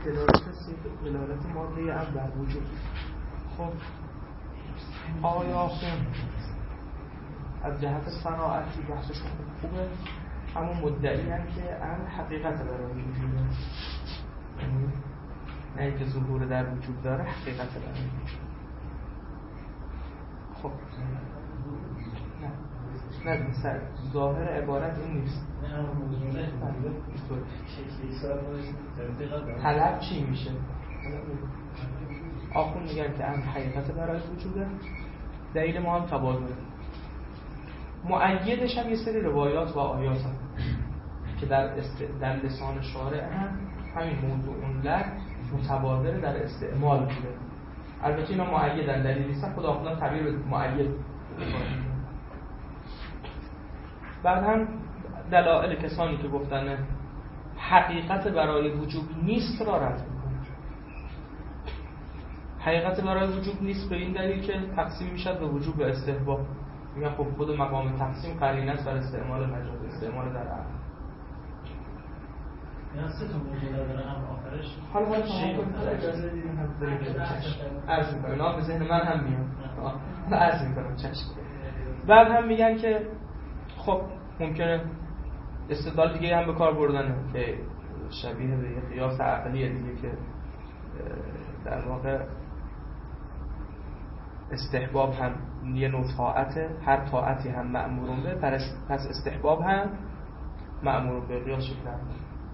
دلالت ماده ام در وجود. خب آیا خون از جهت صناعتی بحثشون خوبه؟ همون مدعی هم که ام حقیقت برای وجوده، نه اینکه ظهور در وجود داره، حقیقت برای وجود. خب نه ظاهر عبارت این نیست. طلب چی میشه؟ آخون میگن که ام حقیقت برای وجوده، دلیل ما هم تبادله. مؤیدش هم یه سری روایات و آیات هم که در لسان شارع هم همین موضوع اون لفظ متبادل در استعمال بوده. البته اینا مؤیدن، دلیلی نیستن، خداوند تعبیر به مؤید. بعد هم دلایل کسانی که گفتن حقیقت برای وجود نیست را رد میکنه. حقیقت برای وجود نیست به این دلیل که تقسیم میشد به وجوب و استحباب. میگن خب خود مقام تقسیم قرینه است بر استعمال مجاز، استعمال در عقل. اینا سه تا موضوع داره، هم آخرش حالا اجازه دیدیم هم عرض میکنم، اینا به ذهن من هم میاد، عرض میکنم چشم. بعد هم میگن که خب ممکنه استدلال دیگه هم به کار بردن که شبیه به یه قیاس عقلیه دیگه که در واقع استحباب هم یه نوع طاعته، هر طاعتی هم مأمورون به، پس استحباب هم مأمورون به. قیاس شکل هم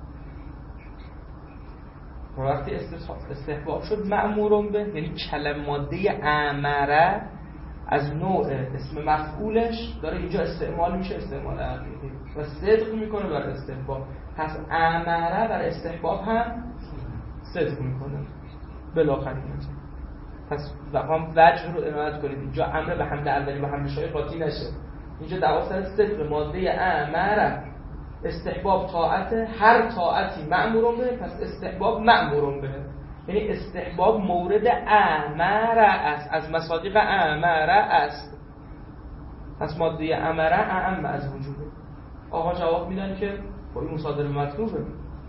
وقتی استحباب شد مأمورون به، یعنی کلمه ماده امره از نوع اسم مفعولش داره اینجا استعمال میشه، استعمال حقیقی و صدق میکنه بر استحباب. پس امره بر استحباب هم صدق میکنه بالاخره. پس هم وجه رو عنایت کنید، اینجا امر به حمد اولی و حمد شای قاطی نشه. اینجا دعوا سر صدق ماده امره، استحباب طاعت، هر طاعتی مأمورون به، پس استحباب مأمورون به، یعنی استحباب مورد امره است، از مصادیق امره است. پس ماده امره اعم از وجوده. آقا جواب میدن که با این مصادر مطلوبه.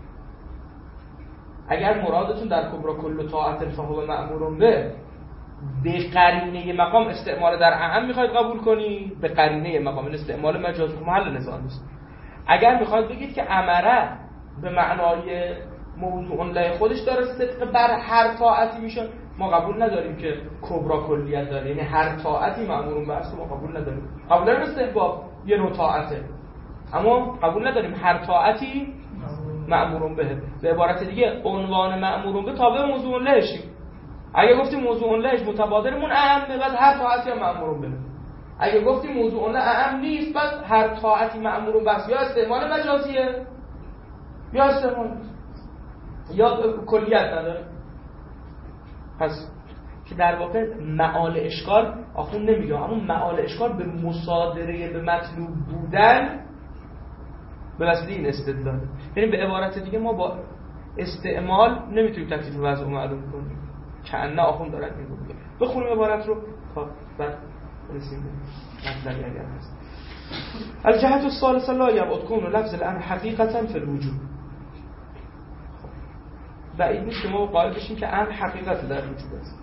اگر مرادتون در کبرا کل طاعت فهو مأمورون به قرینه مقام استعمال در اعم میخواید قبول کنی، به قرینه مقام این استعمال مجاز محل نزاع نیست. اگر میخواید بگید که امره به معنای موضوع له خودش داره صدق بر هر طاعتی میشه، ما قبول نداریم که کبرا کلیت داره، یعنی هر طاعتی مأمورون به است، ما قبول نداریم. قبول داریم استحباب یه نوع طاعته، اما قبول نداریم هر طاعتی مأمورون به. به عبارت دیگه عنوان مأمورون به تابع موضوع لهشی. اگه گفتیم موضوع لهش متبادرمون اعم، بعد هر طاعتی هم مأمورون به. اگه گفتیم موضوع له اعم نیست، بعد هر طاعتی مأمورون به یا استعمال مجازیه یا استعمال یا کلیت نداره. پس که در واقع معال اشکال آخون نمیگه، اما معال اشکال به مصادره به مطلوب بودن به وسیله این استدلال. یعنی به عبارت دیگه ما با استعمال نمیتونیم تکلیف وضع معلوم کنیم که انه آخون دارد میگه. بخونیم عبارت رو تا بعد رسیم مطلبی اگر هست. الجهت الثالثه لا یبعد کون لفظ الامر حقیقتا فی الوجود. بعید نیست که ما قائل بشیم که امر حقیقت در وجود است.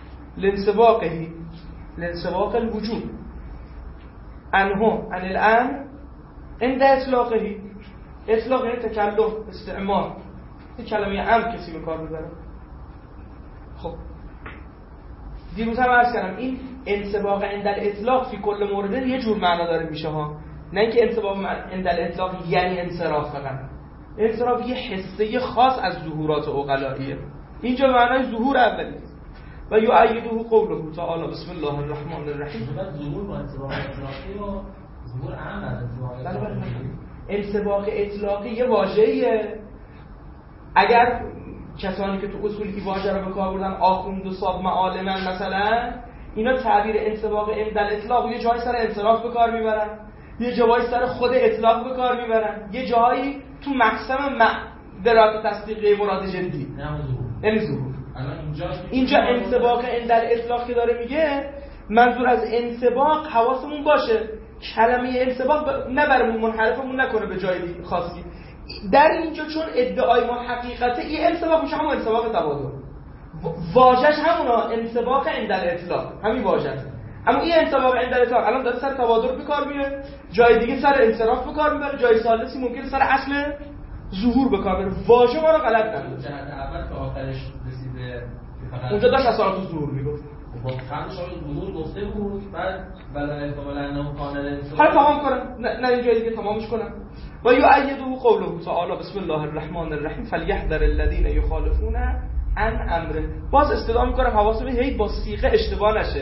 لانسباق الوجود عنه عن الامر عند اطلاقه. اطلاق یعنی تکلم، استعمال. این کلمه امر کسی به کار میبره. خب دیروز هم عرض کردم این انسباق عند الاطلاق فی کل مورد یه جور معنا داره میشه ها، نه اینکه انسباق عند الاطلاق یعنی انصراف فقط. انصراف یه حصه خاص از ظهورات عقلائیه، اینجا معنای ظهور اولی است. و یؤیده قوله تعالی بسم الله الرحمن الرحیم. ظهور با انسباق اطلاقی و ظهور عام از انسباق اطلاقی یه واژه‌ایه. اگر کسانی که تو اصول این واژه رو به کار بردن، آخوند و صاحب معالمن مثلا، اینا تعبیر انسباق عند الاطلاق یه جایی سر انصراف به کار میبرن، یه جایی سر خود اطلاق به کار میبرن، یه جایی تو مقسم درات تصدیقی مراد جدی یعنی ظهور. اینجا انسباق عند الاطلاق که داره میگه، منظور از انسباق حواسمون باشه کلمه انسباق نه برامون منحرفمون نکنه به جای خاصی. در اینجا چون ادعای ما حقیقته، این انسباق میشه همون انسباق تبادر، واژه‌اش همونا انسباق عند الاطلاق، همین واژه. اما این انسباق عند الاطلاق الان داره سر تبادر به کار میره، جای دیگه سر انصراف به کار میبره، جای ثالثی ممکنه سر اصل ظهور به کار بره. واژه ما رو غلط نکنید. جهت اول که آخرش رسیده اونجا داشت اصالت ظهور میگفت. با خودش ظهور گفته بود، بعد ولا احتمال انه کان الانسان. حالا تمام کنم، نه اینجا دیگه تمامش کنم. و یؤیده قوله تعالی بسم الله الرحمن الرحیم فلیحذر الذین یخالفون عن امره. باز استدعا میکنم حواستون به هی با صیغه اشتباه نشه.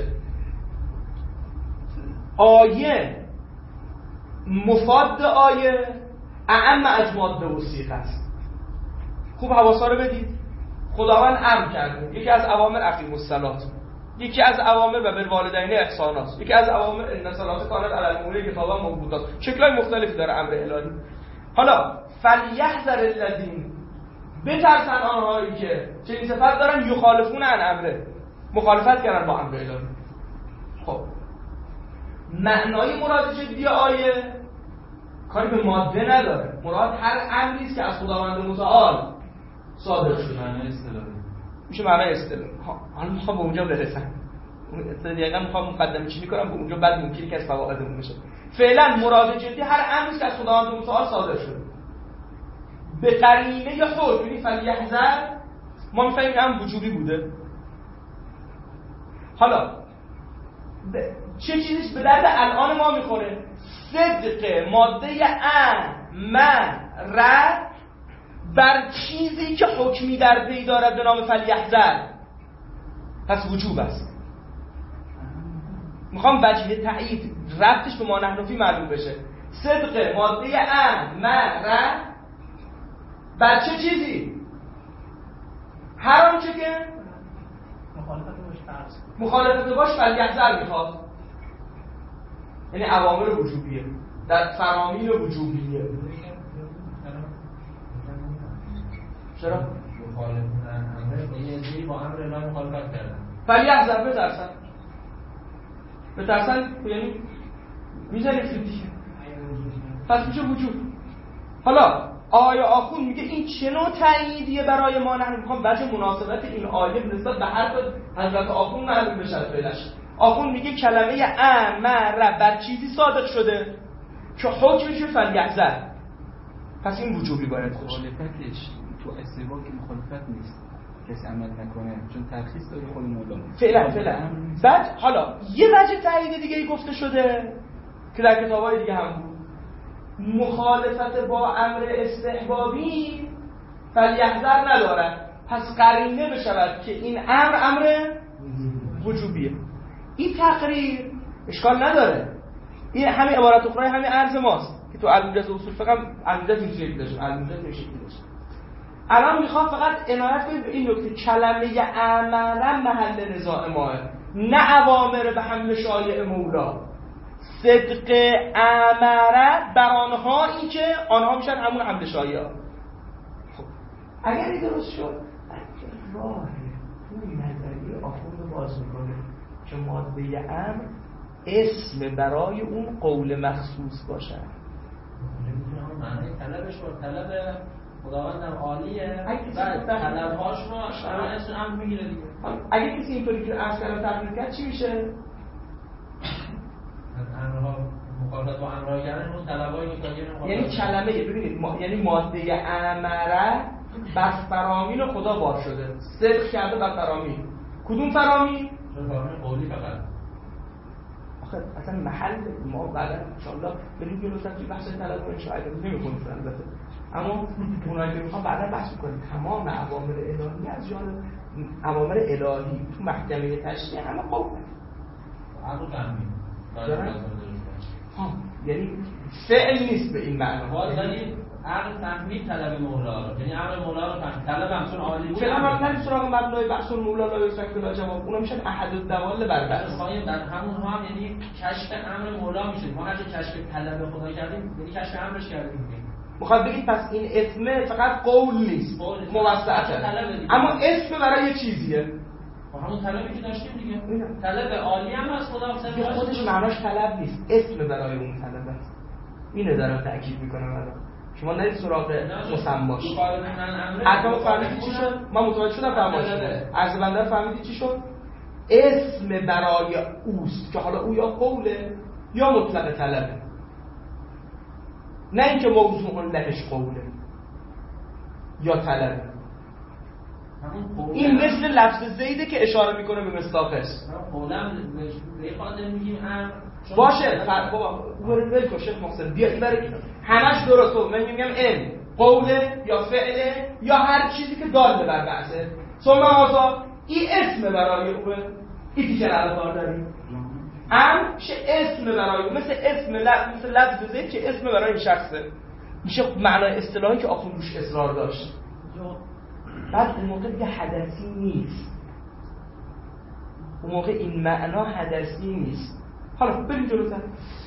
آیه مفاد آیه اعم از ماده و صیغه است. خوب حواسا رو بدید. خداوند امر کرده، یکی از اوامر اقیم الصلات، یکی از اوامر و بالوالدین احسانات، یکی از اوامر ان الصلاه کانت علی المؤمنین کتابا موقوتا. شکل‌های مختلفی داره امر الهی. حالا فلیحذر الذین، بترسن آنهایی که چنین صفت دارن یخالفون عن امره، مخالفت کردن با امر الهی. خب معنای مراد جدی آیه کاری به ماده نداره، مراد هر امری است که از خداوند متعال صادر شده. معنای اصطلاحی میشه معنای اصطلاحی. حالا میخوام به اونجا برسم، دقیقاً میخوام مقدمه چینی کنم به اونجا، بعد ممکنه که از فوائدمون بشه. فعلا مراد جدی هر امری است که از خداوند متعال صادر شده به قرینه یا حکم. یعنی فلیحذر ما میفهمیم هم وجوبی بوده. حالا چه چیزیش به درد الان ما میخوره؟ صدق ماده امر بر چیزی که حکمی در پی دارد به نام فلیحذر، پس وجوب است. میخوام وجه تایید ربطش به ما نحنفی معلوم بشه. صدق ماده امر بر چه چیزی؟ هر آنچه که مخالفت باش فلیحذر میخواد، یعنی اوامر وجوبیه در فرامین وجوبیه. چرا؟ مخالفتن امر یه چیزی با امر الهی مخالفت کردن. فلیحذر بترسن یعنی میذاره دیگه، پس میشه وجوب. حالا آیه آخون میگه این چه نوع تأییدیه برای ما؟ نه میخوام وجه مناسبت این آیه نسبت به حرف حضرت آخون معلوم بشه. فعلش آخون میگه کلمه امر بر چیزی صادق شده که حکمش فلیحذر، پس این وجوبی باید باشه. مخالفتش تو استباق که مخالفت نیست، کسی عمل نکنه چون ترخیص داره خود مولا. فعلا بعد حالا یه وجه تأیید دیگه ای گفته شده که در کتاب‌های دیگه هم بود، مخالفت با امر استحبابی فلیحذر ندارد، پس قرینه بشود که این امر وجوبیه. این تقریر اشکال نداره، این همین عبارت اخرى همین عرض ماست که تو علومجاز اصول فقط علومجاز این شکل داشت، علومجاز این شکل داشت. الان میخوام فقط عنایت کنید به این نکته، کلمه امر محل نزاع ماه، نه اوامر به حمل شایع مولا. صدق امر بر آنهایی که آنها میشن همون حمل شایع. خب اگر این درست شد، راه توی نظریه آخوند باز میکنه که ماده امر اسم برای اون قول مخصوص باشه. نمیتونم معنی طلبش رو طلب خداوندم عالیه، بعد طلبهاش رو اسم امر میگیره دیگه. اگه کسی اینطوری که عرض کردم تحلیل کرد چی میشه؟ امرها مخالفت با امرها کردن اون طلبای یعنی کلمه ببینید یعنی ماده امره بر فرامین خدا بار شده، صدق کرده بر فرامین. کدوم فرامین؟ فرامین قولی فقط. آخه اصلا محل ما بعدا ان شاء الله بریم جلوتر توی بحث طلب رو شاید نمی‌خونیم البته، اما اونایی که میخوام بعدا بحث کنیم تمام اوامر الهی از جانب اوامر الهی تو محکمه تشریع همه قوله. عقل فهمید. یعنی فعل نیست به این معنا. ولی عقل فهمید طلب مولا رو، یعنی امر مولا رو فهمید. طلب همچون عالی بود. چرا ما نریم سراغ مبنای بحث مولا لا یوسف بلا جواب؟ اونا میشن احد الدوال بر بحث. خواهیم در همون هم یعنی کشف امر مولا میشه. ما هر کشف طلب خدا کردیم، یعنی کشف امرش کردیم. میخواد بگید پس این اسم فقط قول نیست، موسعه، اما اسم برای چیزیه. همون طلبی که داشتیم دیگه. طلب عالی هم از خدا خودش معناش طلب نیست، اسم برای اون طلب است. اینو دارم تاکید میکنم الان. شما نرید سراغ مسماش. حتی فهمیدی چی شد؟ من متوجه شدم فرمایش عرض بنده فهمیدی چی شد؟ اسم برای اوست که حالا او یا قوله یا مطلق طلبه، نه اینکه موضوع لهش قوله یا طلبه. این مثل لفظ زیده که اشاره میکنه به مصداق است. باشه بابا ول کن شیخ محسن بیا این برای همش درسته. من میگم علم قوله یا فعله یا هر چیزی که دال بر بحثه. ثم هذا این اسم برای اوه، این دیگه الان کار داریم. میشه اسم برای مثل اسم مثل لفظ زید که اسم برای این شخصه، میشه معنای اصطلاحی که آخون روش اصرار داشت. بعد اون موقع دیگه حدثی نیست، اون موقع این معنا حدثی نیست. حالا بریم جلوتر.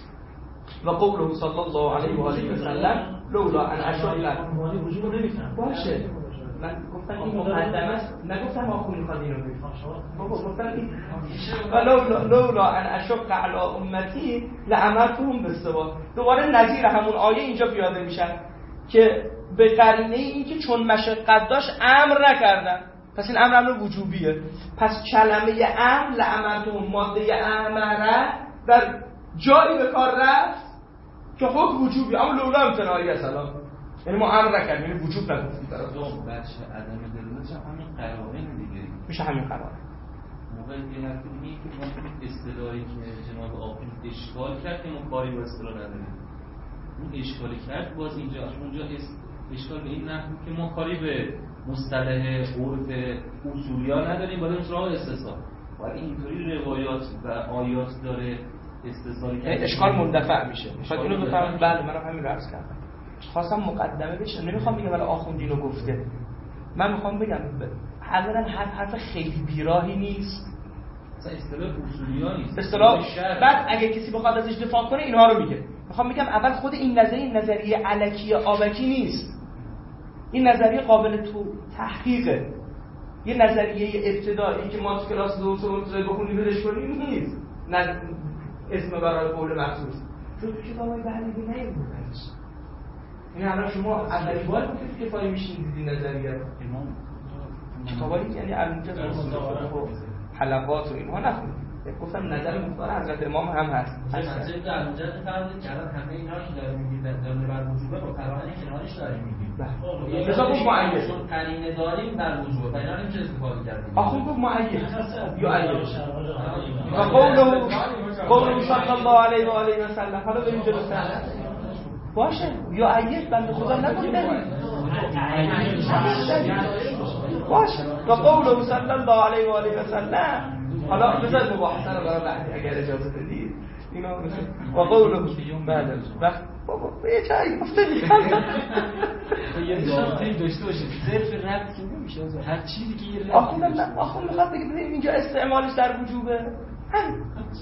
و قوله صلی الله علیه و آله و سلم لولا ان اشهد وجوب نمیفهم. باشه من گفتم این مقدمه است، نگفتم آخون میخواد اینو بگه. بابا گفتم این لولا ان اشق علی امتی لامرتهم بالسواک. دوباره نظیر همون آیه اینجا پیاده میشن که به قرینه این که چون مشقت داشت امر نکردن، پس این امر وجوبیه. پس کلمه امر لامرتهم ماده امره در جایی به کار رفت که حکم وجوبی، اما لولا امتناعی اصلا، یعنی ما امر نکردیم، یعنی وجوب نگفتیم. بچه عدم دلالت همین قرائن دیگه میشه همین قرائن. موقع یه حرفی دیگه که ما اصطلاحی که جناب آقای اشکال کرد که ما کاری با اصطلاح نداریم، اون اشکالی کرد باز اینجا اونجا اشکال به این نحو که ما کاری به مصطلح عرف اصولی‌ها نداریم، باید سراغ استثنا. ولی اینطوری روایات و آیات داره استثنا کرد، اشکال مندفع میشه. میخواد اینو بفهمید. بله منم همین رو عرض کردم. خواستم مقدمه بشه، نمیخوام بگم ولی آخوند اینو گفته. من میخوام بگم حالا حرف خیلی بیراهی نیست، اصطلاح اصولی‌ها نیست، اصطلاح. بعد اگه کسی بخواد ازش دفاع کنه اینها رو میگه. میخوام بگم اول خود این نظریه الکی آبکی نیست، این نظریه قابل تحقیقه. یه نظریه ابتدایی که ما تو کلاس دوم بخونیم بدش کنیم نیست. نه اسم برای قول مخصوص چون تو کتابای بعدی نمی‌بینید. این الان شما اولی بار گفتید که فایل میشین دیدین نظریه امام کتابایی یعنی الانجا حلقات و اینها نخونید. گفتم نظر مختار حضرت امام هم هست. منظور در اونجا فرض کردن همه ایناش داره میگید در بر وجوبه با قرائن کنارش داره میگید. مثلا گفت معید چون قرینه داریم بر وجوب اینا نمیشه استفاده کرد. آخون گفت معید یا عید و قوله صلی الله علیه و آله و سلم. حالا بریم جلوتر. باشه یا عید بنده خدا نگفتن باشه و قوله صلی الله علیه و آله و سلم. حالا بذار مباحثه رو برای بعدی اگر اجازه بدید اینا میشه. و قوله بله وقت بابا یه جایی گفته میخوام یه ضابطه‌ای داشته باشید صرف رد که نمیشه هر چیزی که یه آخون میخواد بگه اینجا استعمالش در وجوبه همین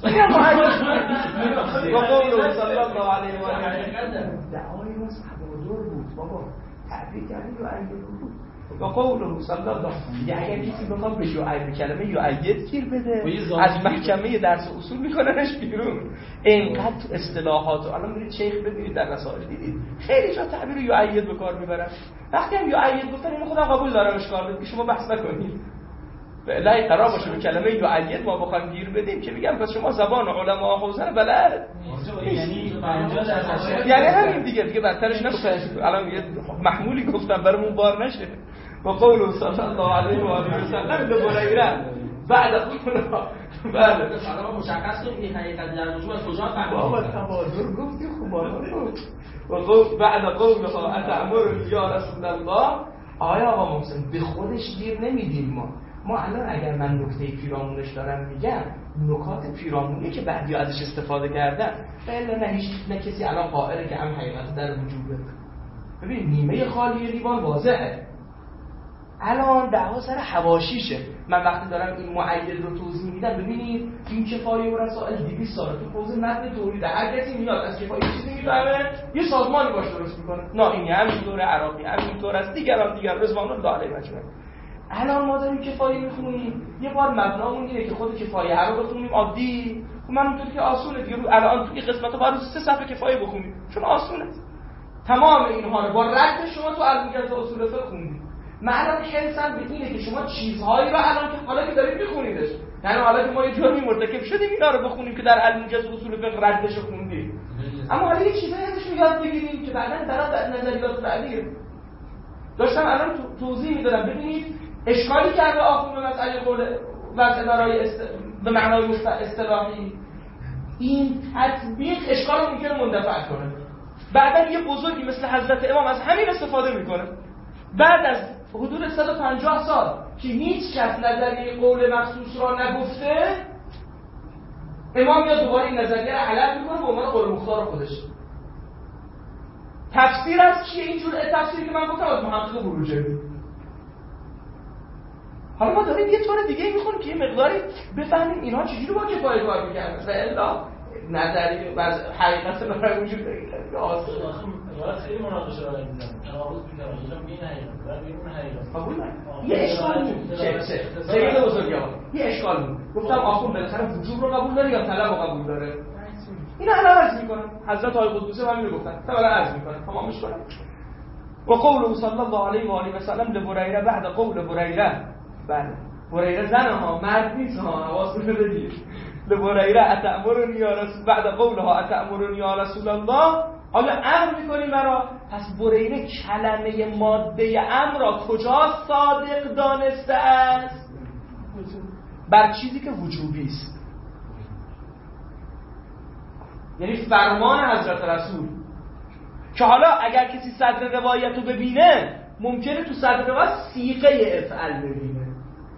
و قوله صلی الله علیه و آله دعای ما صحابه بود بابا تعبیر کردیم و انگل بود. و قوله صلی الله اگر کسی بخواد به جوعی کلمه یعید گیر بده از محکمه درس اصول میکننش بیرون. اینقدر تو اصطلاحات الان میرید شیخ ببینید در رسائل دیدید خیلی جا تعبیر یعید به کار میبرن. وقتی هم یعید گفتن اینو خودم قبول دارم اشکال بدید شما بحث نکنید. لا قرار باشه به کلمه یعید ما بخوایم گیر بدیم که میگم پس شما زبان علما حوزه رو بلد یعنی همین دیگه بدترش نگفتن. الان یه محمولی گفتم برامون بار نشه. و قوله صلی الله علیه و آله و سلم لبریره بعد بله سلام مشخص کنید این حقیقت در وجود کجا فهمید بابا تبادر گفتی خوب و بعد قوله اتأمر یا رسول الله. آیا آقا محسن به خودش گیر نمیدیم ما الان اگر من نکته پیرامونش دارم میگم نکات پیرامونی که بعدی ازش استفاده کردن بله نه کسی الان قائله که هم حقیقت در وجوده. ببین نیمه خالی لیوان واضحه. الان دعوا سر حواشیشه. من وقتی دارم این معید رو توضیح میدم ببینید این کفایه و رسائل 200 ساله تو حوزه متن تولید هر کسی میاد از کفایه چیزی میفهمه یه سازمانی باش درست میکنه. نه این همینطوره عراقی همینطور است دیگر رضوان الله علیه مجمع. الان ما داریم کفایه میخونیم یه بار مبنامون اینه که خود کفایه رو بخونیم عادی و من اونطوری که آسونه دیگه الان توی قسمت ها باید 3 صفحه کفایه بخونیم چون آسونه. تمام اینها رو با رد شما تو الموجز اصول فقه خوندید. معلوم حرصم به اینه که شما چیزهایی رو الان که حالا که دارید میخونیدش، یعنی حالا که ما یه جرمی مرتکب شدیم اینا رو بخونیم که در الموجز اصول فقه ردش خوندیم، اما حالا یه چیزایی ازش یاد بگیریم که بعداً در نظریات بعدی داشتم الان توضیح میدادم. ببینید اشکالی کرده آخوند به مسئله قول وضع برای به معنای اصطلاحی، این تطبیق اشکال رو ممکنه مندفع کنه. بعدا یه بزرگی مثل حضرت امام از همین استفاده میکنه. بعد از حدود 150 سال که هیچ کس نظریه قول مخصوص را نگفته، امام یا دوباره این نظریه را علم میکنه به عنوان قول مختار خودش. تفسیر از چیه اینجور تفسیری که من گفتم؟ از محقق بروجردی. حالا ما داریم یه طور دیگه میخونیم که یه مقداری بفهمیم اینها چجوری با کفایه کار میکنن و الا نظریه و حقیقت نفر وجود داره. خیلی مناقشه داره میزنن. تناقض میکنن. این حقیقت. قبول نه. یه اشکال بود. چه بزرگوار. یه اشکال بود. گفتم آخوند بالاخره وجوب رو قبول داره یا طلب رو قبول داره؟ اینا الان عرض میکنن. حضرت آقای قدوسی هم اینو گفتن. الان عرض میکنن. تمامش کنم. و قوله صلی الله علیه و آله و سلم لبریره بعد قول بریره. بله. بریره زن ها، مرد نیست ها. حواستون رو بدید. لبریره اتأمرنی یا رسول بعد قولها اتأمرنی یا رسول الله. آیا امر میکنیم مرا؟ پس بریره کلمه ماده امر را کجا صادق دانسته است؟ بر چیزی که وجوبی است، یعنی فرمان حضرت رسول. که حالا اگر کسی صدر روایت رو ببینه ممکنه تو صدر روایت صیغه افعل ببینه،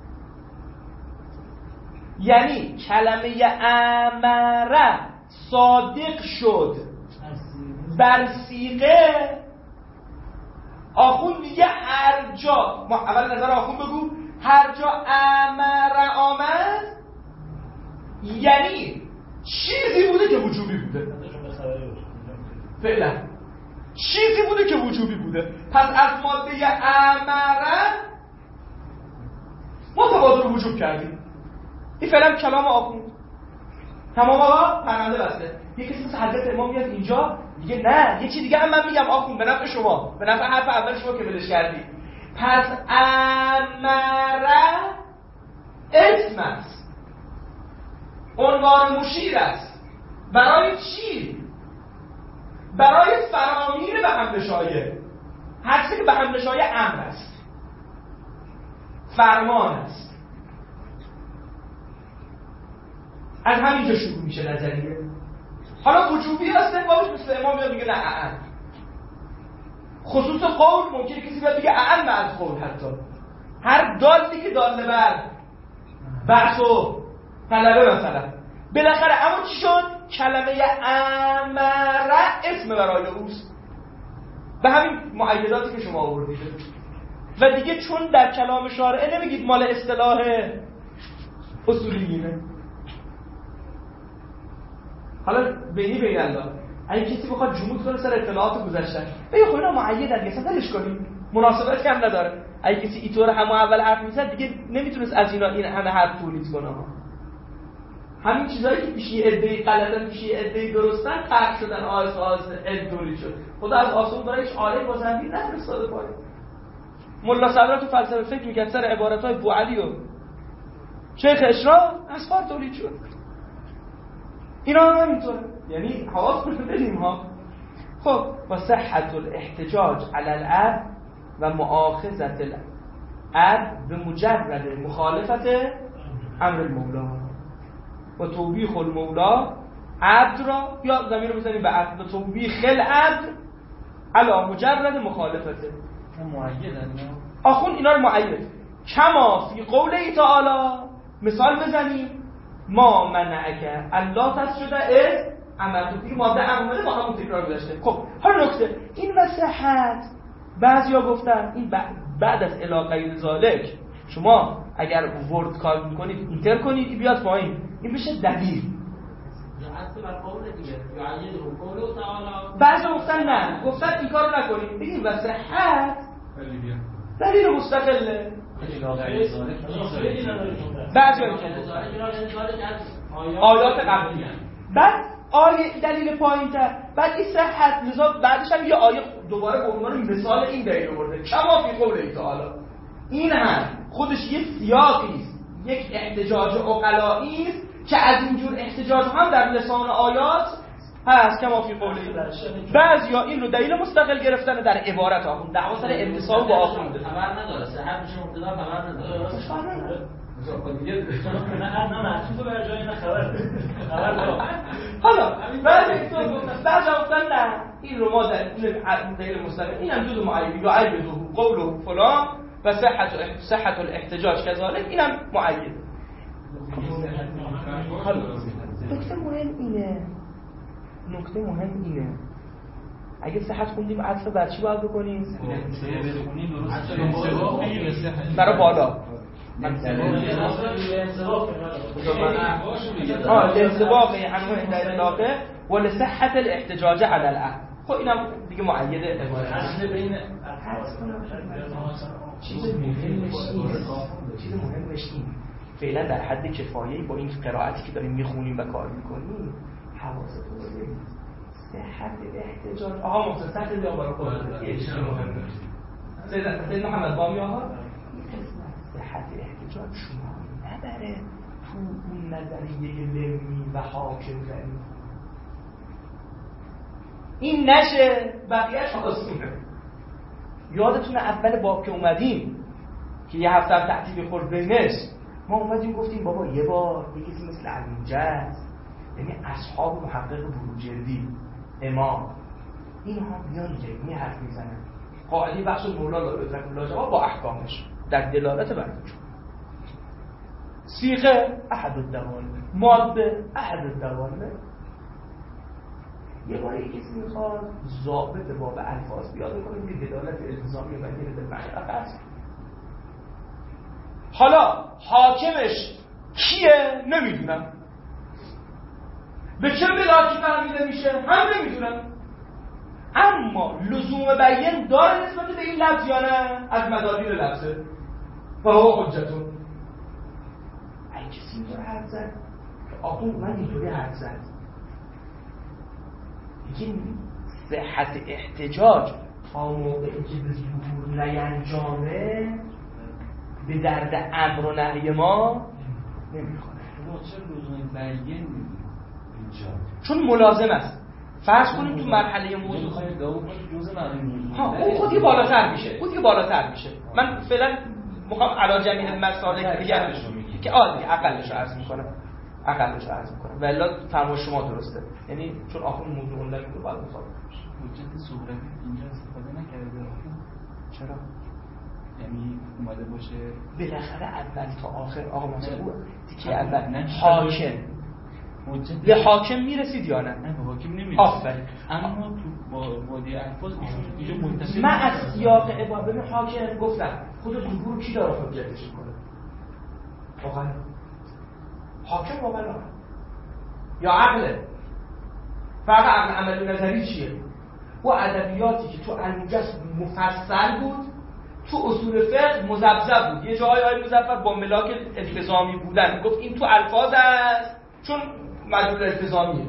یعنی کلمه امره صادق شد بر صیغه. آخوند میگه هر جا، ما اول نظر آخوند بگو، هر جا امر آمد یعنی چیزی بوده که وجوبی بوده. فعلا چیزی بوده که وجوبی بوده. پس از ماده امره ما تبادل وجوب کردیم. این فعلا کلام آخوند. تمام آقا پرنده بسته. یه کسی مثل حضرت امام میاد اینجا میگه نه یه چی دیگه هم من میگم آخوند به نفع شما، به نفع حرف اول شما که بلش کردی. پس امره اسم است، عنوان مشیر است. برای چی؟ برای فرامین به حمل شایع. هر چیزی که به حمل شایع امر است، فرمان است. از همینجا شروع میشه نظریه. حالا وجوبی هست نقابش مثل امام میاد میگه نه اعن. خصوص قول ممکنه کسی بیاد بگه اعن از قول. حتی هر دالی که داله بر بحث و طلبه مثلا بالاخره اما چی شد؟ کلمه امره اسم برای اوست به همین مؤیداتی که شما آوردید. و دیگه چون در کلام شارعه نمیگید مال اصطلاح اصولیینه. حالا بین الله اگه کسی بخواد جمود کنه سر اطلاعات گذشته بگه خب اینا مؤیدن دیگه دلش کنیم، مناسبت کم نداره. اگه کسی اینطور همون اول حرف میزد دیگه نمیتونست از اینا این همه حرف تولید کنه. همین چیزایی که پیشی ادعی غلطن پیشی ادعی درستن طرح شدن آهسته ادعی شد. خدا از آسمون برایش عالم بازندی نفرستاده پاره. ملا صدرا تو فلسفه فکر میکرد سر عبارت‌های بوعلی و شیخ اشراق اسفار تولید شد. اینا هم همینطوره. یعنی حواس بدیم ها. خب و صحت الاحتجاج علی العبد و مؤاخذت العبد به مجرد مخالفت امر المولا و توبیخ المولا عبد را، یا ضمیر رو بزنیم به عبد، و توبیخ العبد علی مجرد مخالفته. مؤیدن آخون اینا رو مؤید. کما فی قوله تعالی، مثال بزنیم ما منعک الله تسجد امرت. ماده امر با همون تکرار گذاشته. خب حالا نکته این وصحت بعضیا گفتن این بعد از الاغه ذالک شما اگر ورد کال میکنید اینتر کنید بیاد پایین، این بشه دلیل. بعضی گفتن نه، گفتن این کارو نکنید، بگید وصحت دلیل مستقله. بعضی آیات قبلی. بعد آیه دلیل پایین‌تر، بعد این صحت، لذا بعدش هم یه آیه دوباره به عنوان مثال این دلیل آورده کما فی قوله تعالی. این هم خودش یه سیاقی است، یک احتجاج عقلایی است که از اینجور احتجاج هم در لسان آیات هست کما فی قوله. بعضیا این رو دلیل مستقل گرفتن در عبارت آخوند، دعوا سر انتصاب با آخونده خبر نداره، صحت میشه مبتدا خبر نداره. نه محسوب به جای نه خبر حالا بعد گفتن نه این رو ما در دلیل مستقل این هم جزء معید یا عیب قول و فلان و صحت الاحتجاج کذالک اینم معید. حالا نکته مهم اینه اگه صحت خوندیم عطف بر چی باید بکنیم؟ برای بالا لانطباق انواع الاطلاقه و لصحت الاحتجاج علی العقل. خب اینم دیگه معیده عبارت چیز مهمش این فعلا در حد کفایه‌ای با این قرائتی که داریم میخونیم و کار میکنیم حواستون رو بگید صحت احتجاج آها محسن صحت یا برای خود یه چیز مهمه سید محمد بامی آها صحت احتجاج شما نبره تو اون نظریه لمی و حاکم زنی این نشه بقیهش آسونه. یادتونه اول باب که اومدیم که یه هفته تعطیل خورد بینش ما اومدیم گفتیم بابا یه بار یه کسی مثل علویجت یعنی اصحاب محقق بروجردی امام این ها بیان جمعی حرف میزنن قاعده بخش مولا لاجواب با احکامش در دلالت برداشت صیغه احد الدوالب ماده احد الدوالب. یه بار یکی میخواد ضابط باب الفاظ بیاد کنه که دلالت الزامی و معنی به معنی است. حالا حاکمش کیه نمیدونم، به چه بلاکی فهمیده میشه هم نمیدونم، اما لزوم بیان داره نسبت به این لفظ یا نه از مدارین لفظه و هو حجتون. این کسی اینطور حرف زد آقون من اینطوری حرف زد دیگه صحت احتجاج تا موقعی که به ظهور نینجامه به درد امر و نهی ما نمیخوره. چرا لزوم بیان چون ملازم است. فرض کنیم تو مرحله موضوع اون خودی بالاتر میشه. من فعلا میخوام علی جمیع المسالک دیگه که عادی اقلش رو عرض میکنم و الا فرما شما درسته، یعنی چون آخون موضوع اون لگه باید مطابق بشه. حجت صورتی اینجا استفاده نکرده چرا؟ یعنی اومده باشه بالاخره اول تا آخر آقا مسئول دیگه اول حاکم به حاکم میرسید یا نه؟ نه به حاکم نمیرسید. آفرین. اما تو وادی الفاظ اینجا منتفی من از سیاق عبارت ببین حاکم گفتم خود ظهور کی داره حجتش کنه؟ واقعا حاکم واقعا یا عقله؟ فرق عقل عملی نظری چیه؟ و ادبیاتی که تو علوجست مفصل بود تو اصول فقه مذبذب بود. یه جایی های مذبذب با ملاک التزامی بودن گفت این تو الفاظ است چون مدلول التزامیه.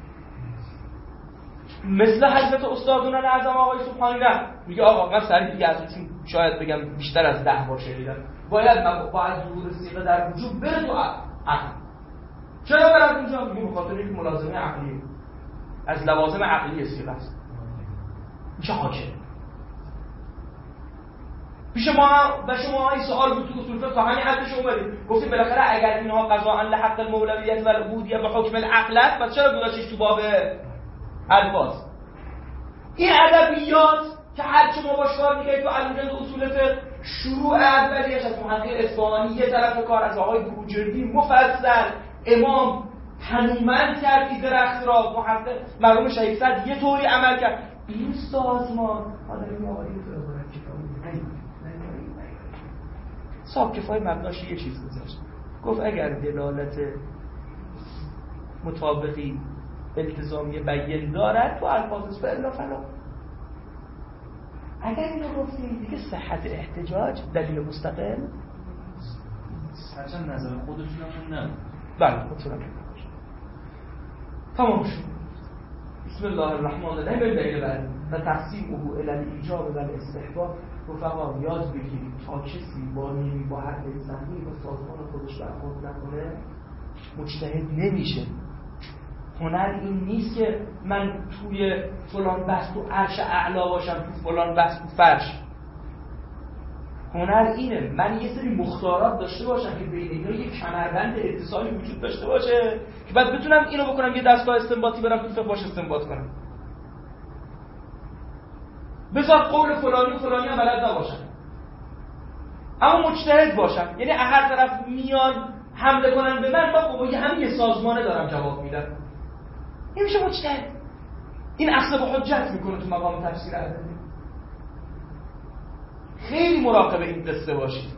مثل حضرت استادون اعظم آقای سبحانی نه میگه آقا من سری دیگه از اون شاید بگم بیشتر از 10 بار شنیدم باید ظهور صیغه در وجود بره تو عقل. چرا برات اونجا میگه به خاطر اینکه ملازمه عقلیه از لوازم عقلی صیغه است میشه حاکم. پیش ما و شما این سوال بود تو اصول فقه تا همین حدش اومدیم گفتیم بالاخره اگر اینها قضاء لحق المولویت و العبودیه به حکم العقلت پس چرا گذاشتیش تو باب الفاظ؟ این ادبیات که هر چه ما باش کار می‌کنیم تو علوم اصول فقه شروع اولیش از محقق اصفهانی یه طرف کار از آقای بروجردی مفصل امام تنومند کرد این درخت را محقق مرحوم شهید صدر یه طوری عمل کرد این سازمان حالا این آقای صاحب کفایه مبناش یه چیز گذاشت گفت اگر دلالت مطابقی التزامی بیان دارد تو الفاظ فعلا فلا. اگر اینو گفتیم دیگه صحت احتجاج دلیل مستقل هرچند نظر خودشون هم نه. بله خودشون هم تمام شد. بسم الله الرحمن الرحیم. بین بعد و تقسیمه الی الایجاب و الاستحباب. رفقا یاد بگیرید تا کسی با نیمی با حد زمینی با سازمان خودش برخورد نکنه مجتهد نمیشه. هنر این نیست که من توی فلان بحث تو عرش اعلا باشم، تو فلان بحث تو فرش. هنر اینه من یه سری مختارات داشته باشم که بین اینا یه کمربند اتصالی وجود داشته باشه که بعد بتونم اینو بکنم یه دستگاه استنباطی برم تو فقه باش استنباط کنم. بذار قول فلانی و فلانی هم بلد نباشم اما مجتهد باشم، یعنی هر طرف میان حمله کنن به من با یه همین یه سازمانه دارم جواب میدم. این میشه مجتهد. این اخذ به حجت میکنه تو مقام تفسیر ادبی. خیلی مراقب این قصه باشید.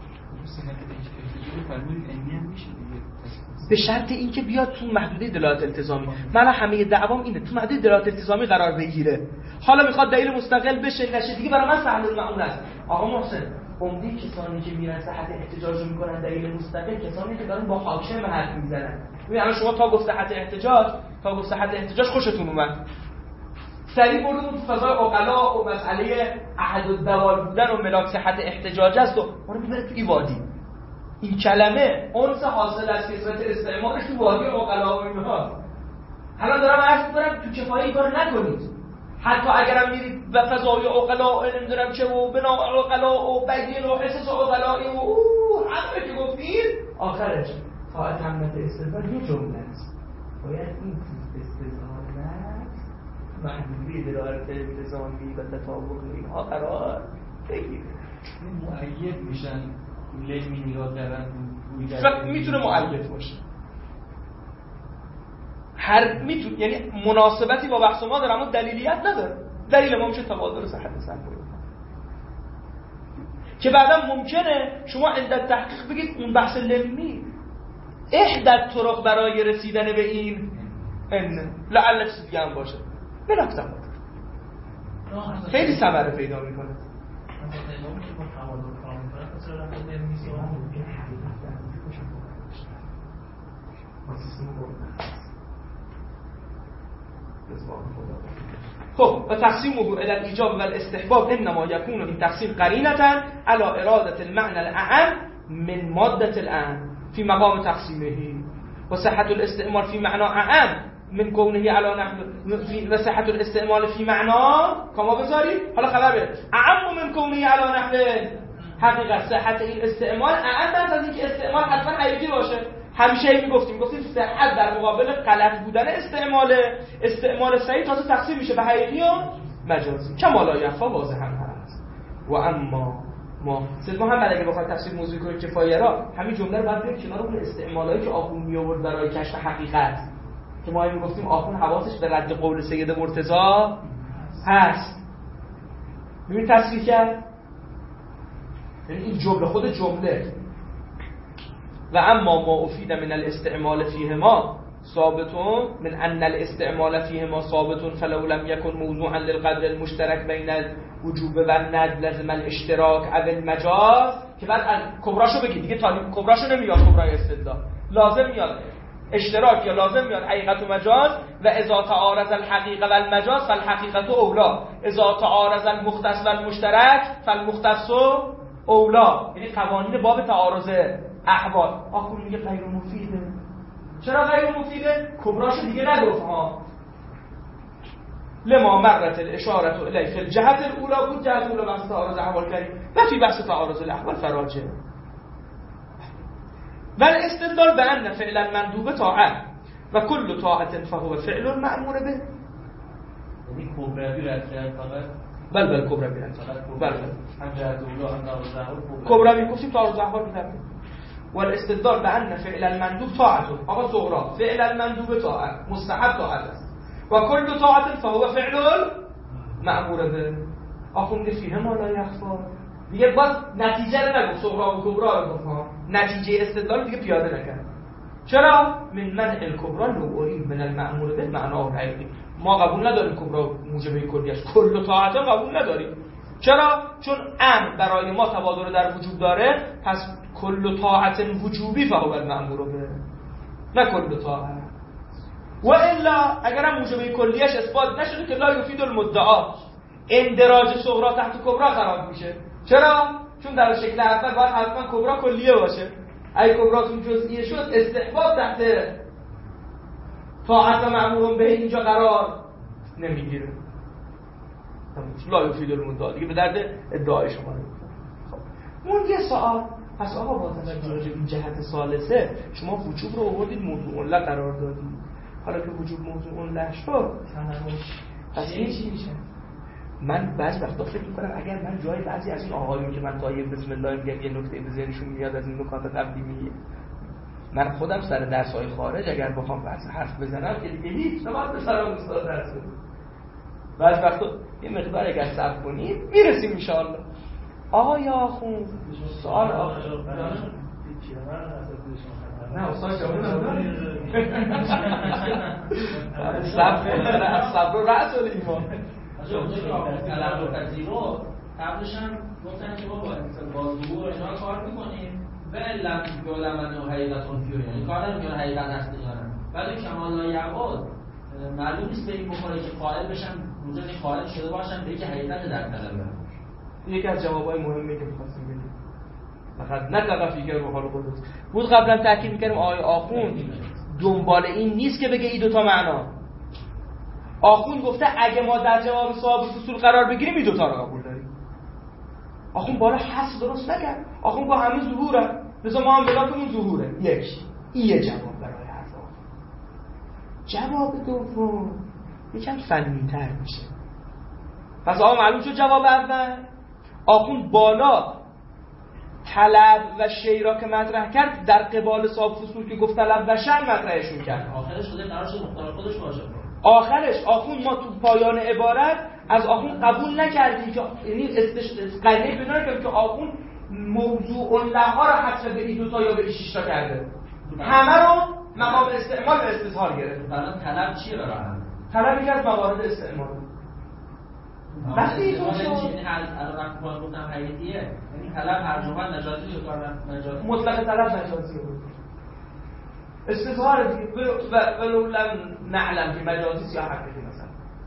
به شرط اینکه بیاد تو محدوده دلالت التزامی. من همه دعوام اینه تو محدوده دلالت التزامی قرار بگیره. حالا میخواد دلیل مستقل بشه نشه دیگه برای من سهل المعمول است. آقا محسن عمده کسانی که میرن صحت احتجاج میکنن دلیل مستقل کسانی که دارن با حاکم حرف میزنن. ببین الان شما تا گفت صحت احتجاج خوشتون اومد. سریع بردون تو فضای عقلا و مسئله احد الدوال بودن و ملاک صحت احتجاج است و ما رو میبره تو این وادی. این کلمه اونس حاصل از کثرت استعمالش تو وادی عقلا و اینها. الان دارم عرض می‌کنم تو کفایه کار نکنید. حتی اگرم میرید به فضای عقلا نمیدونم چه و بنا عقلا و بدیل و حسس عقلایی و همه که گفتید آخرش طاعت همت استدلال یه جمله است. باید این استدلالات محدودی دلالت التزامی و تطابق اینها قرار بگیره. مؤید میشن لزمی نگاه کردن فقط میتونه مؤید باشه. یعنی مناسبتی با بحث ما داره اما دلیلیت نداره. دلیل ما میشه تبادل صحت سنبول که بعدا ممکنه شما عند تحقیق بگید اون بحث لمی احدى طرق برای رسیدن به این لعل چیز دیگه هم باشه بلاک تبادل خیلی ثمره پیدا میکنه. خب و تقسیم الی الایجاب و الاستحباب انما یکون این تقسیم قرینه علی اراده المعنى الاعم من ماده الاعم فی مقام تقسیمه و صحت الاستعمال فی معنى اعم من كونه علی نحو و صحت الاستعمال فی معنى کما بذاری حالا خبر بده اعم من كونه علی نحو حقیقت صحت این استعمال اعم از اینکه استعمال حتما حقیقی باشه. همیشه میگفتیم صحت در مقابل غلط بودن استعمال صحیح تازه تقسیم میشه به حقیقی و مجازی. کما لا یخفی واضحا هست. و اما ما هم اگه بخواد تفسیر موضوعی کنیم کفایه را همین جمله رو بعد بگیم کنار اون استعمالایی که آخوند میآورد برای کشف حقیقت که ما میگفتیم آخوند حواسش به رد قول سید مرتضی هست. ببین تصریح کرد یعنی این جمله خود جمله و اما ما افید من الاستعمال فیهما ثابتون من ان الاستعمال فیهما ثابتون فلو لم يكن موضوعا للقدر المشترك بین الوجوب و الندب لازم الاشتراک او المجاز که بعد از کبراشو بگید دیگه طالب کبراشو نمیاد کبرای استدلال لازم میاد اشتراک یا لازم میاد حقیقت و مجاز و اذا تعارض الحقیقه و المجاز فالحقیقه اولا اذا تعارض المختص و المشترک فالمختص اولا. یعنی قوانین باب تعارض احوال آخون میگه غیر مفیده. چرا غیر مفیده؟ کبراشو دیگه نگفت ها. لما مرت الاشاره الیه فی الجهت الاولى بود جهت الاولى بحث تعارض احوال کردیم و فی بحث تعارض الاحوال فراجع و الاستدلال بان فعل المندوب طاعه و کل طاعه فهو فعل مأمور به. یعنی کبرایی رد کرد فقط بل کبرایی رد کرد بل هم جهت الاولى هم تعارض احوال کبرایی گفتیم تعارض احوال می‌کنه. والاستدلال بأن فعل المندوب طاعت. آقا صغرا فعل المندوب طاعت مستحب طاعت است و کل طاعت فهو فعل مأمور به. آخوند فیه ما لا یخفی دیگه باز نتیجه رو نگفت صغرا و کبرا رو گفت نتیجه استدلال دیگه پیاده نکرد. چرا؟ من منع الکبرا نوعی من المأمور به معنا و حقیقی. ما قبول نداریم کبرا موجبه کلی است. کل طاعت قبول نداریم. چرا؟ چون امر برای ما تبادر در وجود داره پس کل طاعت وجوبی فهو المأمور به نه کل طاعت. و الا اگرم موجبه کلیش اثبات نشده که لا یفید المدعا، اندراج صغرا تحت کبرا قرار میشه. چرا؟ چون در شکل اول باید حتما کبرا کلیه باشه. اگه کبراتون جزئیه شد استحباب تحت طاعت و مأمورون به اینجا قرار نمیگیره. لا یفید المدعا دیگه به درد ادعای شما نمیخوره. خب اون یه سوال پس آقا با توجه به این جهت ثالثه شما وجوب رو آوردید موضوع علت قرار دادید. حالا که وجوب موضوع علت شد پس این چی میشه؟ من بعضی وقتا فکر می‌کنم اگر من جای بعضی از این آقایون که من طایب بسم الله میگم یه نکته به ذهنشون میاد از این نکات قدیمی، من خودم سر درس‌های خارج اگر بخوام بحث حرف بزنم که دیگه هیچ نباید به سلام استاد درس بدم. بعضی وقتا یه مقدار اگر صبر کنید میرسیم ان شاء الله. آقا یا آخوند سوال آخر نه استاد جواب صبر رأس الایمان. طلب و پذیرو قبلش هم گفتن که با ظهور اینا کار میکنیم و علت علمن و حقیقتون فیوری، یعنی کار نمیکنه حقیقت هست یا نه، ولی کمال لایعقاد معلوم نیست به این بخوره که قائل بشن روزه این قائل شده باشن به اینکه حقیقت در طلبه. یکی از جوابهای مهمی که می‌خواستیم بگیم فقط نتقف فکر رو حال خودت بود. قبلا تاکید می‌کردیم آقای آخوند دنبال این نیست که بگه این دو تا معنا. آخوند گفته اگه ما در جواب صاحب اصول قرار بگیریم این دو تا رو قبول داریم. آخوند بالا حس درست نکرد. آخوند با همه ظهوره، مثلا ما هم بلاکمون ظهوره. این یه جواب برای حرف آخوند. جواب دوم یکم فنی‌تر میشه. پس آقا معلوم شد جواب اول آخوند بالا طلب و شی را که مطرح کرد در قبال صاحب فصول که گفت طلب و شی مطرحشون کرد. آخرش شده قرار شد مختار خودش باشه. آخرش آخوند ما تو پایان عبارت از آخوند قبول نکردیم که یعنی قضیه بدون کردیم که آخوند موضوع لها را حتی به این دوتا یا به این شیشتا کرده، همه رو مقام استعمال و استظهار گرفت. برای طلب چیه برای طلب یکی از موارد استعمال. وقتی اینطور شد وقتی باید گفتم حقیقیه یعنی طلب ترجمه نجازی یا کار نجازی؟ مطلق طلب نجازی بود. استظهار دیگه ولو لم نعلم که مجازی یا حقیقی مثلا.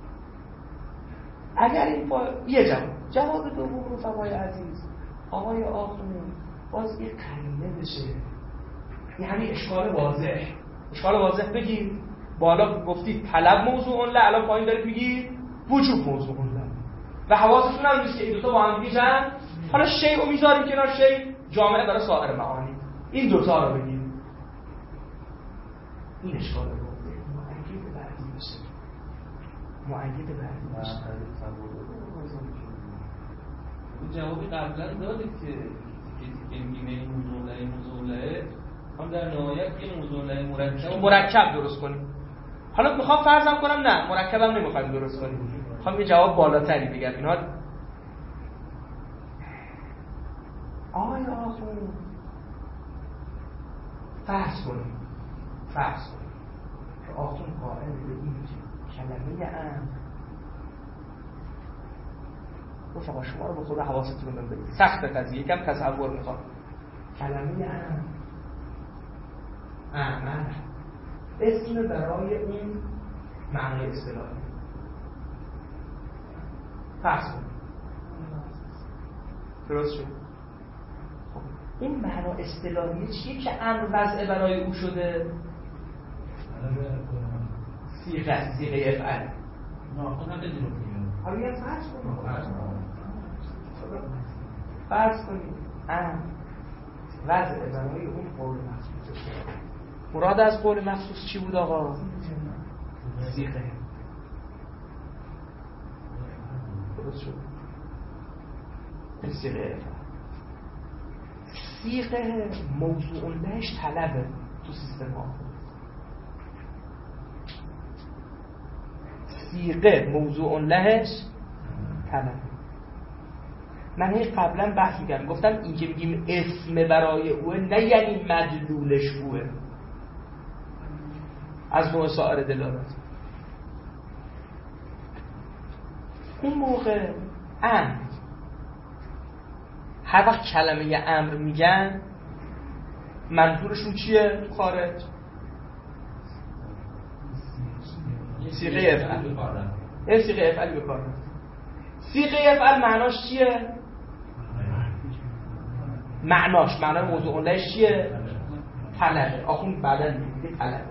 اگر این یه جواب دوم رفقای عزیز آقای آخوند باز یه قرینه بشه، یعنی اشکال واضح بگید. بالا گفتید طلب موضوع له، الان پایین دارید میگید وجوب موضوع له و حواستون هم نیست که این دوتا با هم دیگه جمع. حالا شیء رو میذاریم کنار، شیء جامعه برای سایر معانی. این دوتا رو بگید. این اشکال واضح معید بعدی بشه. جوابی قبلا دادید که میگیم این موضوع له هم در نهایت یه موضوع له مرکب درست کنیم. حالا میخوام فرضم کنم نه مرکبم نمیخوایم درست کنیم، میخوام یه جواب بالاتری بگم. اینا آیا آخوند فرض کنیم که آخوند قائل به این کلمه امر رفقا شما رو به خود حواستون رو ببرید، سخت قضیه یکم تصور میخوام. کلمه امر اسم برای اون معنای اصطلاحی. فرض کنید درست شد. این معنا اصطلاحی چیه که امر وضع برای او شده؟ صیغه افعال. خودم بدونم حالا یه فرض کنید امر وضع برای اون قول مخصوص. مراد از قول مخصوص چی بود آقا؟ صیغه. درست شد. صیغه موضوع لهش طلبه تو سیستم آخوند. صیغه موضوع لهش طلبه. من هی قبلا بحث می‌کردم گفتم این که میگیم اسم برای اوه نه یعنی مدلولش اوه از نوع سایر دلالت. اون موقع امر هر وقت کلمه امر میگن منظورشون چیه تو خارج؟ صيغه افعل. این صيغه افعل به کار رفت. صيغه افعل معناش چیه؟ معنای موضوع اونش چیه؟ طلبه. آخون بعدا میگه طلبه.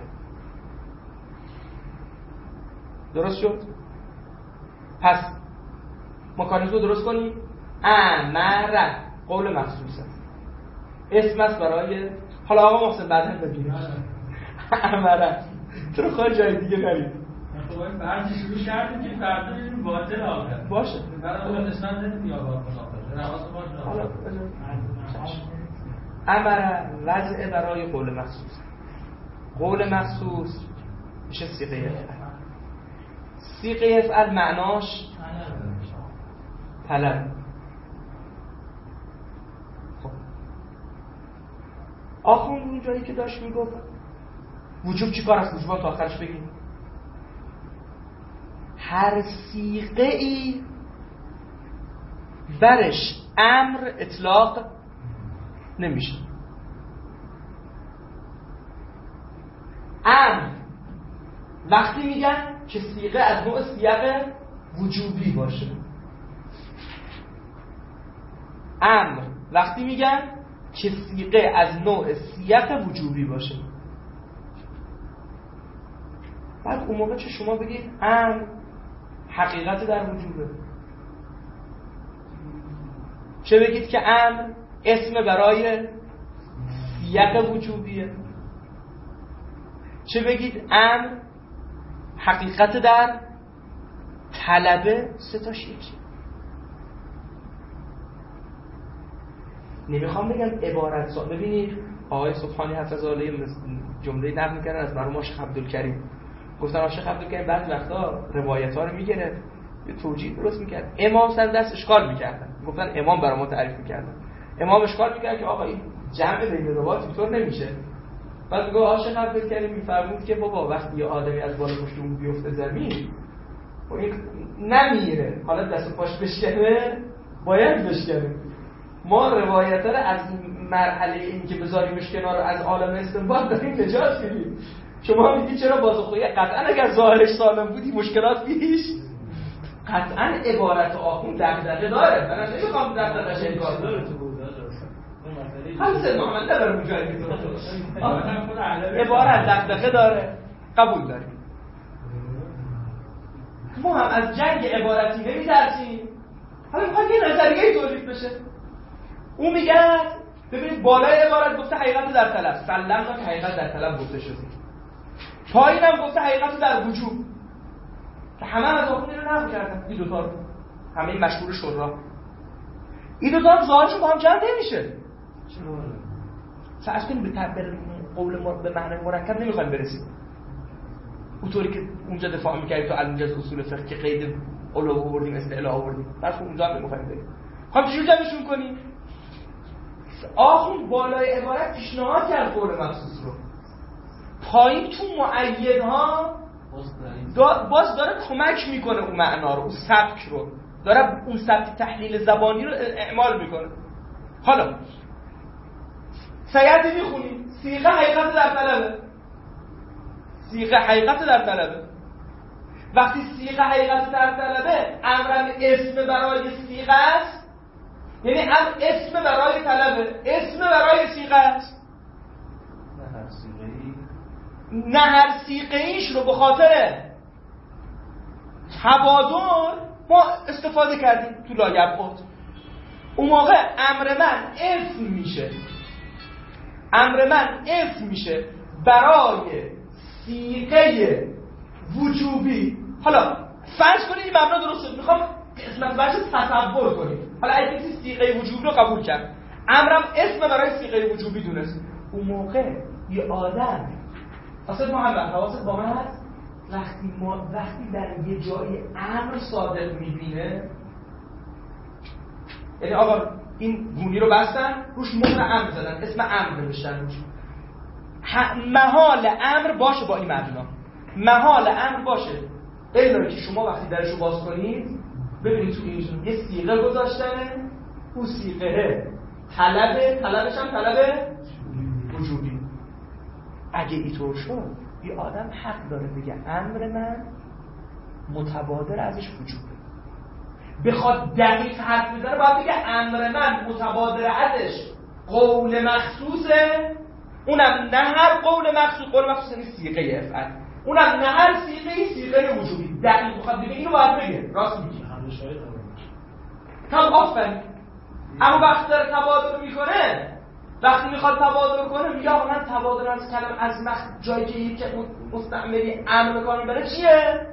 درست شد؟ پس مکانیزم رو درست کنیم. امر قول مخصوص است، اسم است برای. حالا آقا محسن بعدا بگیم امر تو خواهد جای دیگه نرید. خب این بعد شروع کردیم که فردا ببینیم باطل آخر باشه. بعد اون اسناد نمیاد حالا امر وضع برای قول مخصوص. قول مخصوص میشه صيغه افعل. صيغه افعل معناش طلب. خب آخوند اون جایی که داشت میگفت وجوب چی کار است؟ وجوب تا آخرش بگیم. هر صیغه ای برش امر اطلاق نمیشه. امر وقتی میگن که صیغه از نوع سیاق وجوبی باشه. امر وقتی میگن که صیغه از نوع سیاق وجوبی باشه. بعد اون موقع چه شما بگید امر حقیقت در وجوبه، چه بگید که امر اسم برای سیاق وجوبیه، چه بگید امر حقیقت در طلبه. سه تاش یکی. نمیخوام بگم عبارت سا. ببینید آقای سبحانی حفظه الله جمله نقل می‌کردن از مرحوم شیخ عبدالکریم. گفتن شیخ عبدالکریم بعضی وقتا روایت‌ها رو می‌گرفت یه توجیه درست می‌کرد. امام سر دست اشکال می‌کردن. گفتن امام برای ما تعریف می‌کردن. امام اشکال می‌کرد که آقا این جمع بین روایات اینطور نمیشه. بعد میگه شیخ عبدالکریم می‌فرمود که بابا وقتی یه آدمی از بالا پشت اون بیفته زمین و این نمیره، حالا دست و پاش بشکنه، باید بشکنه. ما روایت رو از مرحله این که بذاریمش کنار از عالم استنباط داریم نجات میدیم. شما میگی چرا بازخویی؟ قطعا اگر ظاهرش سالم بودی مشکلات پیش. قطعا عبارت آخوند دغدغه داره. من نمیخوام دغدغه‌اش انکار کنم. خلاص محمد نبرم اون جایی که عبارت دغدغه داره، قبول داریم. ما هم از جنگ عبارتی نمی‌ترسیم. حالا میخواد یه نظریه‌ای تولید بشه. اون میگه ببینید بالای عبارت گفته حقیقت در طلب، سلمنا که حقیقت در طلب گفته شده. پایین هم گفته حقیقت در وجوب که همه از آخوندی رو نقل کردن. این دوتا رو همه این مشهور شورا، این دوتا هم ظاهرشون با هم جمع نمیشه. فرض کنیم به قول ما به معنی مرکب نمیخوایم برسیم اونطوری که اونجا دفاع میکردیم تو علم جز اصول فقه که قید علو آوردیم استعلا آوردیم. فرض کنیم اونجا هم نمیخوایم بریم. خب چجوری جمعشون کنیم؟ آخوند بالای عبارت پیشنهاد کرد قول مخصوص رو، پایین تو معیدها باز داره کمک میکنه اون معنا رو، اون سبک رو داره، اون سبک تحلیل زبانی رو اعمال میکنه. حالا سیدی میخونیم صیغه حقیقت در طلبه، صیغه حقیقت در طلبه. وقتی صیغه حقیقت در طلبه امرم اسم برای صیغه است، یعنی هم اسم برای طلبه، اسم برای صیغه است. نه هر صیغه ایش رو به خاطر تبادل ما استفاده کردیم تو لاگبات. اون موقع امر من اسم میشه، امر من اسم میشه برای صیغه وجوبی. حالا فرض کنید این مبنا درسته، میخوام قسمت بچه تصور کنید. حالا اگه کسی صیغه وجوبی رو قبول کرد، امرم اسم برای صیغه وجوبی دونست، اون موقع یه آدم اصلا محمد حواست با من هست وقتی در یه جایی امر صادق میبینه، یعنی آقا این گونی رو بستن روش مهر امر زدن، اسم امر نوشتن روش، محال امر باشه با این مبنا، محال امر باشه الا که شما وقتی درشو باز کنید ببینید تو این یه صیغه گذاشتنه، اون صیغه طلبش هم طلب وجوبی. اگه اینطور شد یه آدم حق داره بگه امر من متبادر ازش وجوده. بخواد دقیق حرف بزنه باید بگه امر من متبادر ازش قول مخصوصه، اونم نه هر قول مخصوص، قول مخصوص یعنی صیغه افعل، اونم نه هر صیغه وجوبی. دقیق بخواد بگه اینو باید بگه. راست میگی. هم آفرین. اما وقتی داره تبادر میکنه، وقتی میخواد تبادر کنه میگه آقا من تبادر از کلم از جایی که یک مستعملی امر بکنه بره چیه؟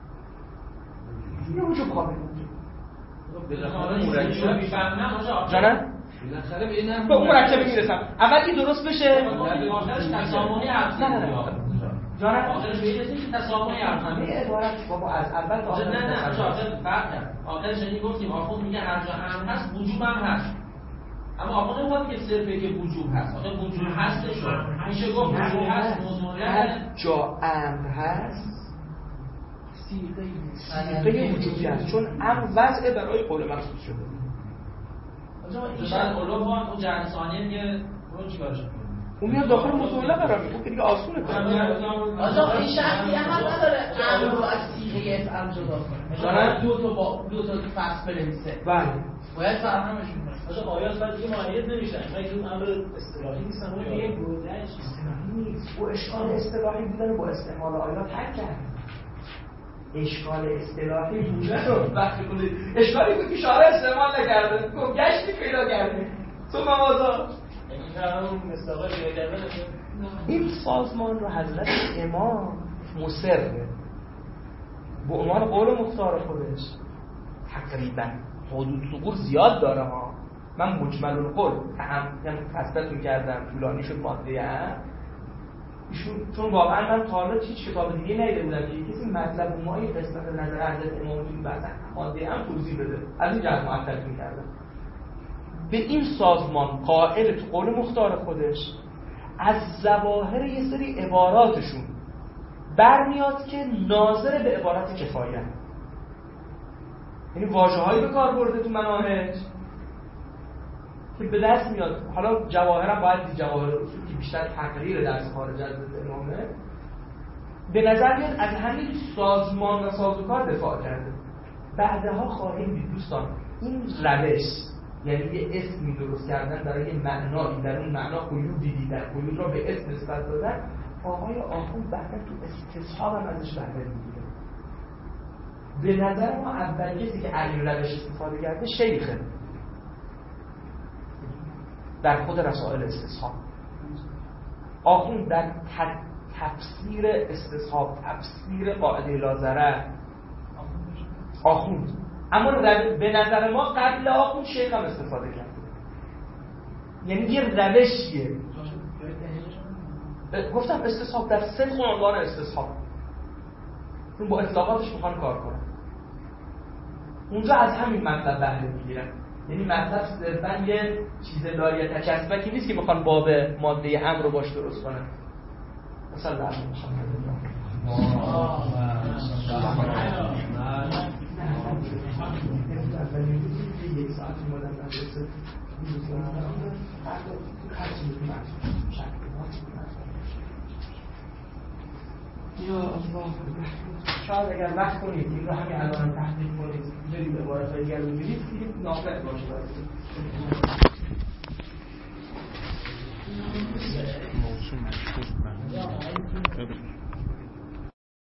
یه وجوب قابل وجوب. بالاخره مرکب جانم؟ بالاخره به این به اون مرکبی میرسم. اول این درست بشه. آخرش تسامحی حرف نه. جانم؟ آخرش میرسیم که تسامحی حرف همه عبارت بابا از اول تا آخر. نه آخر فرق کرد. آخرش یعنی گفتیم آخر میگه هر جا امر هست وجوب هم هست. اما آخر نمیگه که صرفه که وجوب هست. آخر وجوب هستش. میشه گفت وجوب هست موضوعیت. هر جا امر هست صیغه وجوبی هست، چون امر وضع برای قول مخصوص شده. این شاید علوم با اون جهت ثانیه میگه اون چیکارش میکنه؟ اون میاد داخل مطالعه قرار میگیره که دیگه آسونه کنه. آقا این شخصی هم نداره امر رو از صیغه افعال جدا کنه. دو تا فصل بنویسه. بله. باید فهمش کنه. آقا آیات بعد دیگه مؤید نمیشن. مگه امر اصطلاحی نیستن، اون دیگه گزارش اصطلاحی نیست. و اشکال اصطلاحی بودن با استعمال آیات حل کرد. اشکال اصطلاحی بودن رو وقتی کنید اشکالی بود که شارع استعمال نکرده. گفت گشتی پیدا کردی. تو موازا این سازمان رو حضرت امام مصره به عنوان قول مختار خودش تقریبا حدود ثبور زیاد داره ها. من مجمل القول یعنی تصدیق می‌کردم طولانی شد ماده ایشون، چون واقعا من تا حالا هیچ کتاب دیگه ندیده بودم که کسی مطلب ما این قسمت نظر حضرت امام این بحث ماده هم توضیح بده. از این جهت معطل می‌کردم. به این سازمان قائل تو قول مختار خودش از ظواهر یه سری عباراتشون برمیاد که ناظر به عبارت کفایه، یعنی واژه‌هایی به کار برده تو مناهج که به دست میاد. حالا جواهرم باید دید، جواهر اصول که بیشتر تقریر درس خارج از امامه، به نظر میاد از همین سازمان و سازوکار دفاع کرده. بعدها خواهیم دید دوستان این روش، یعنی یه اسمی درست کردن برای یه معنایی، در اون معنا قیودی دیدن، قیود را به اسم نسبت دادن، آقای آخوند بعدا تو استصحاب هم ازش بهره میگیره. به نظر ما اول کسی که این روش استفاده کرده شیخه در خود رسائل استصحاب. آخوند در تفسیر استصحاب، تفسیر قاعده لازره آخوند، اما به نظر ما قبل آخوند شیخ هم استفاده کرد. یعنی یه روشیه. گفتم استصحاب در صدق و عنوان استصحاب، چون با اطلاقاتش میخوان کار کنن. اونجا از همین مطلب بهره میگیرن. یعنی مطلب صرفا یه چیز لایه تکسبکی نیست که بخوان باب ماده امر رو باش درست کنن. مثلا در یک ساعت مدت مدرسه یا الله، شاید اگر وقت کنید این رو همین الان تحقیق کنید، برید عبارت‌های دیگر رو ببینید، دیگه ناقص باشه براتون. موضوع مشهور